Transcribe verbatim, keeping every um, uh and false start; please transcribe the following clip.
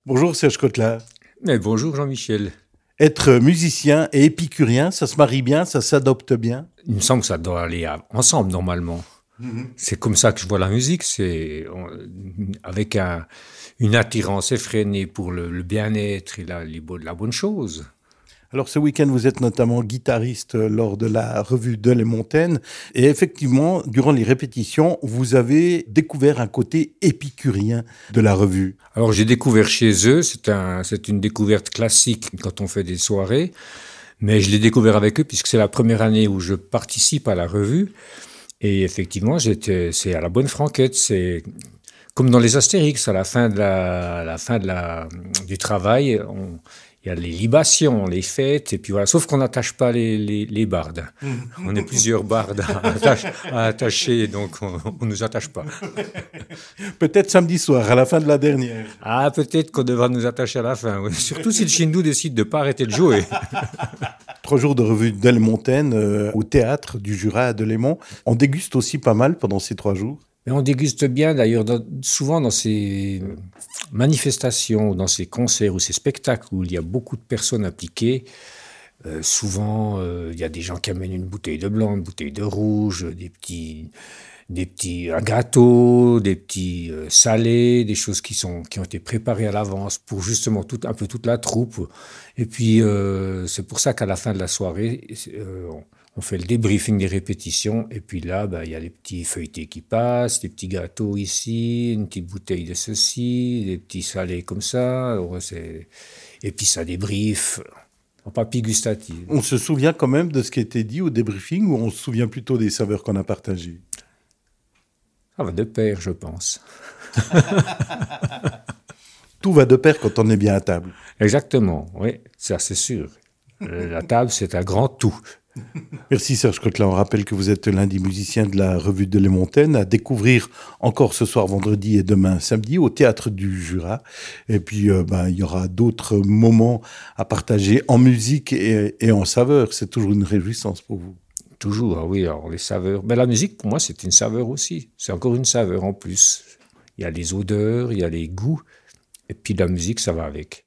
Bonjour Serge Cotla. Mais bonjour Jean-Michel. Être musicien et épicurien, ça se marie bien, ça s'adopte bien? Il me semble que ça doit aller à- ensemble normalement. Mhm. C'est comme ça que je vois la musique, c'est on- avec un- une attirance effrénée pour le, le bien-être et la, les bo- la bonne chose. Alors ce week-end, vous êtes notamment guitariste lors de la revue de Les Montaigne. Et effectivement, durant les répétitions, vous avez découvert un côté épicurien de la revue. Alors j'ai découvert chez eux, c'est un, c'est une découverte classique quand on fait des soirées, mais je l'ai découvert avec eux puisque c'est la première année où je participe à la revue. Et effectivement, j'étais, c'est à la bonne franquette, c'est comme dans les Astérix, à la fin de la, à la fin de la, du travail, on- il y a les libations, les fêtes, et puis voilà. Sauf qu'on n'attache pas les, les, les bardes. On est plusieurs bardes à, attache- à attacher, donc on ne nous attache pas. Peut-être samedi soir, à la fin de la dernière. Ah, peut-être qu'on devra nous attacher à la fin, oui. Surtout si le Chindou décide de ne pas arrêter de jouer. Trois jours de revue de Les Montaigne euh, au théâtre du Jura à Delémont. On déguste aussi pas mal pendant ces trois jours. Mais on déguste bien, d'ailleurs, dans- souvent dans ces manifestations, dans ces concerts ou ces spectacles où il y a beaucoup de personnes impliquées. Euh, souvent, euh, il y a des gens qui amènent une bouteille de blanc, une bouteille de rouge, des petits, des petits un gâteau, des petits euh, salés, des choses qui sont qui ont été préparées à l'avance pour justement tout, un peu toute la troupe. Et puis euh, c'est pour ça qu'à la fin de la soirée, euh, on, on fait le débriefing des répétitions. Et puis là, ben, il y a les petits feuilletés qui passent, des petits gâteaux ici, une petite bouteille de ceci, des petits salés comme ça. Alors, c'est- et puis ça débrief en papille gustative. On se souvient quand même de ce qui a été dit au débriefing ou on se souvient plutôt des saveurs qu'on a partagées? Ça va de pair, je pense. Tout va de pair quand on est bien à table. Exactement, oui, ça c'est sûr. Euh, La table, c'est un grand tout. Merci Serge Cotla. On rappelle que vous êtes l'un des musiciens de la revue de Les Montaigne à découvrir encore ce soir vendredi et demain samedi au théâtre du Jura. Et puis euh, ben, il y aura d'autres moments à partager en musique et, et en saveur. C'est toujours une réjouissance pour vous. Toujours, ah oui, alors les saveurs. Mais la musique, pour moi, c'est une saveur aussi. C'est encore une saveur en plus. Il y a les odeurs, il y a les goûts, et puis la musique, ça va avec.